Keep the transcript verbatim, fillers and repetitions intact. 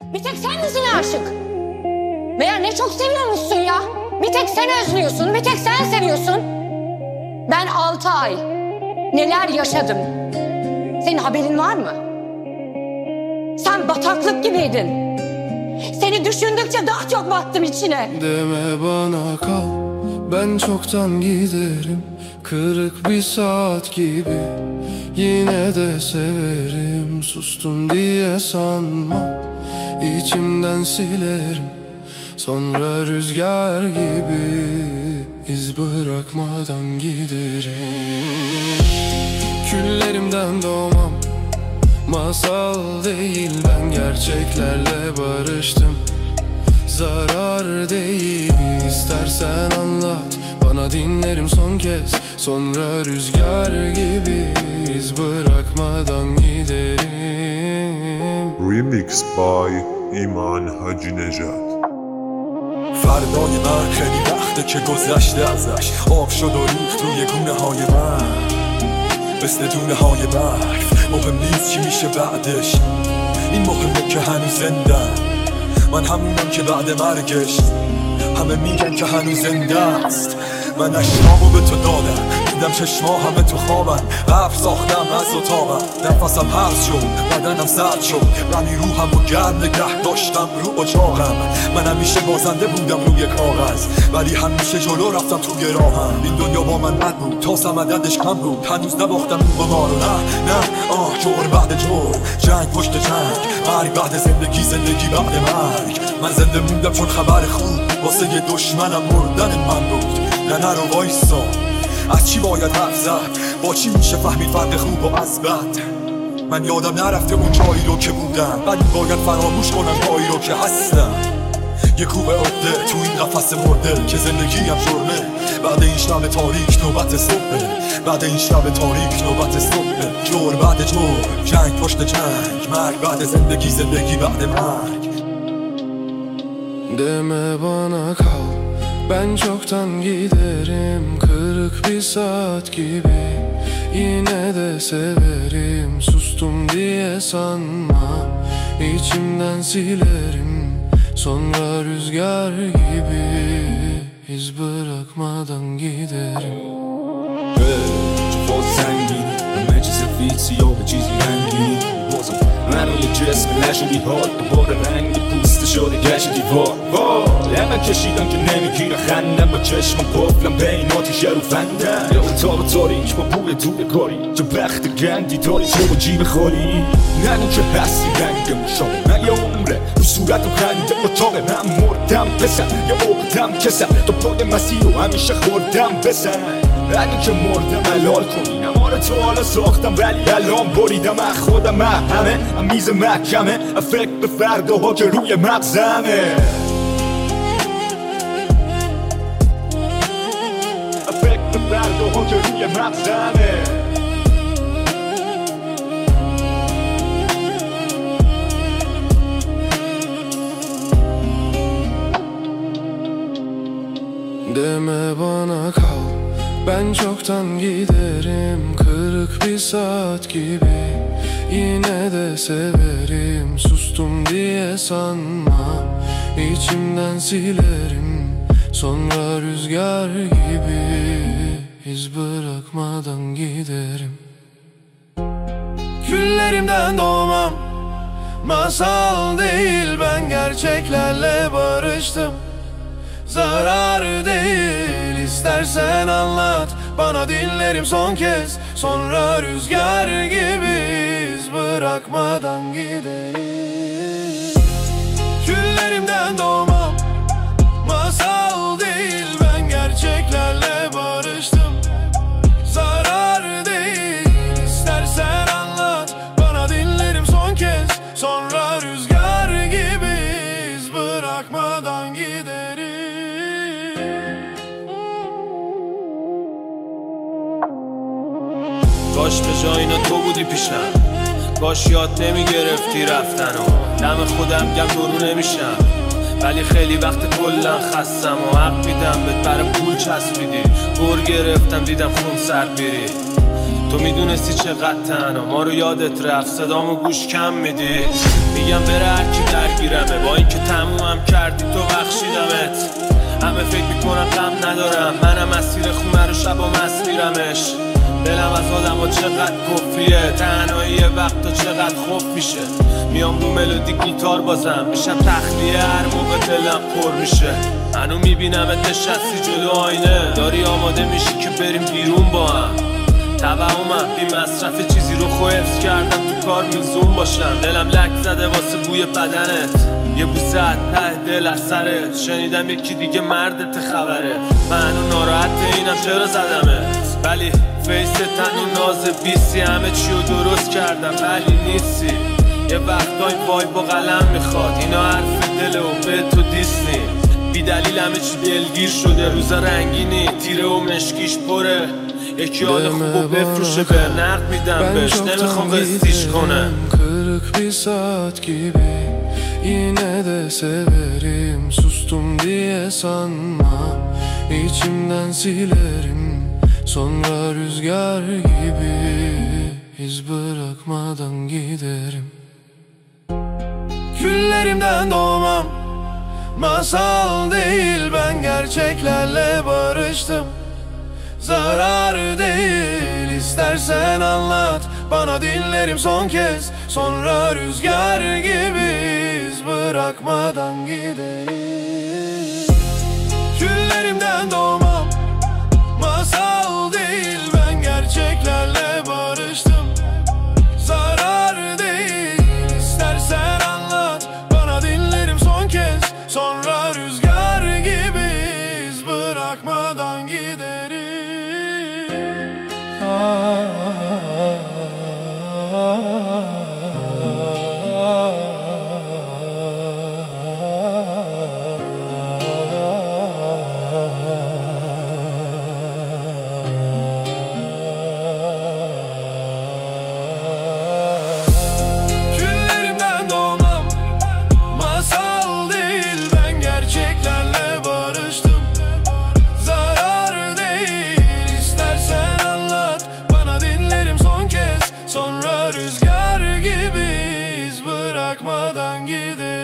Bir tek sen misin aşık? Meğer ne çok seviyormuşsun ya. Bir tek sen özlüyorsun, bir tek sen seviyorsun. Ben altı ay neler yaşadım. Senin haberin var mı? Sen bataklık gibiydin. Seni düşündükçe daha çok battım içine. Deme bana kal, ben çoktan giderim. Kırık bir saat gibi yine de severim. Sustum diye sanma, içimden silerim. Sonra rüzgar gibi iz bırakmadan giderim. Küllerimden doğmam masal değil, ben gerçeklerle barıştım. Zarar değil, istersen anlat bana, dinlerim son kez. Sonra rüzgar gibi iz bırakmadan giderim. Remix by ایمان حاجی نژاد. فردای من خیلی وقته که گذشته ازش، آب شد و ریخت روی گونه های من مثل دونه های برف. مهم نیست چی میشه بعدش، این مهمه که هنوز زندم. من همونم که بعد مرگش همه میگن که هنوز زنده است. من اشتامو به تو دادم، دیدم چشما همه تو خوابن. قبر ساختم از اتاقم، نفسم حبس شد، بدنم سرد شد، ولی روحم و گرم نگه داشتم رو اجاقم. من همیشه بازنده بودم روی کاغذ، ولی همیشه جلو رفتم توی راهم. این دنیا با من بد بود تا سمددش کم بود، هنوز نباختم اون قمارو. نه نه آه، جور بعد جور، جنگ پشت جنگ، مرگ بعد زندگی، زندگی بعد مرگ. من زنده موندم چون خبر خوب واسه یه دشمنم مردن من بود. نه نه رو وایسا، از چی باید حرف زد؟ با چی میشه فهمید فرق خوب و از بد؟ من یادم نرفته اون جایی رو که بودم، ولی باید فراموش کنم جایی رو که هستم. یه کوبه عقده تو این قفس مرده که زندگی هم جرمه. بعد این شب تاریک نوبت صبحه، بعد این شب تاریک نوبت صبحه. جور بعد جور، جنگ پشت جنگ، مرگ بعد زندگی، زندگی بعد مرگ. Deme bana kal, ben çoktan giderim. Kırık bir saat gibi yine de severim. Sustum diye sanma, içimden silerim. Sonra rüzgar gibi iz bırakmadan giderim. چه فاز سنگینی، همه چیز فیکسی یا به چیزی رنگینی. بازم من روی جسم نشدی حال، دوباره رنگ پوست شده گشت دیوار. وای من کشیدم که نمیگیره خندم، با چشم قفلم بین آتیش رو فندم. یه اتاق تاریک با بوی دور کاری، چه وقت گندی داری تو با جیب خالی. نگو که هستی رنگ مشام، من یه عمره رو صورت و خنده اتاق من مردم. پسر یه عقدم کسم، تو پای مسیر رو همیشه خوردم بسن. اگه که مردم حلال کنی، نمار تو حالا ساختم ولی الان بریدم از خودم. من همه میز محکمه، فکر به فرداها که روی مغزمه. فکر به فرداها که روی مغزمه. Deme bana kal, ben çoktan giderim. Kırık bir saat gibi yine de severim. Sustum diye sanma, içimden silerim. Sonra rüzgar gibi iz bırakmadan giderim. Küllerimden doğmam masal değil, ben gerçeklerle barıştım. Zarar değil, istersen anlat bana, dinlerim son kez. Sonra rüzgar gibi iz bırakmadan giderim. Küllerimden doğmam masal değil, ben gerçeklerle barıştım. Zarar değil, istersen anlat bana, dinlerim son kez. Sonra rüzgar gibi iz bırakmadan giderim. کاش به جای اینا تو بودی پیشم، کاش یاد نمیگرفتی رفتن و دم خودم گم درو نمیشم. ولی خیلی وقت کلن خستم و حق میدم بهت برای پول چسبیدی. بر گرفتم دیدم خون سرد میری. تو میدونستی چقدر تنها، ما رو یادت رفت، صدامو گوش کم میدی. میگم بره هرکی درگیرم میبینمش دلم از آدم ها چقدر کفریه تنهایی یه وقتا چقدر خوف میشه میام رو ملودی گیتار بازم میشم تخلیه هر موقع دلم پر میشه هنو میبینمت نشستی جلو آینه داری آماده میشی که بریم بیرون با هم توهمم بی مصرف چیزی رو خو حفظ کردم تو کار میزون باشم دلم لک زده واسه بوی بدنت یه بوسه ته دل از سرت شنیدم یکی دیگه مردت خبره من ناراحت اینم چرا زدمت ولی فیس تن و ناز بیسی همه چی رو درست کردم ولی نیستی یه وقتای وای با قلم میخواد اینا حرف دل و به تو دیستی بی دلیل همه چی دلگیر شده روزا رنگینی تیره و مشکیش پره یکی حال خوبو بفروشه به نقد میدم بهش نمیخوام قسطیش کنم Kırık bir saat gibi yine de severim sustum diye sanma içimden silerim sonra rüzgar gibi iz bırakmadan giderim Küllerimden doğmam masal değil ben gerçeklerle barıştım Zarar değil istersen anlat Bana dinlerim son kez Sonra rüzgar gibi iz bırakmadan giderim Küllerimden doğmam Masal değil ben gerçeklerle barıştım Zarar değil istersen anlat Bana dinlerim son kez Sonra rüzgar gibi iz bırakmadan giderim Küllerimden doğmam masal değil ben gerçeklerle barıştım Zarar değil istersen anlat Bana dinlerim son kez Sonra rüzgar gibi iz bırakmadan giderim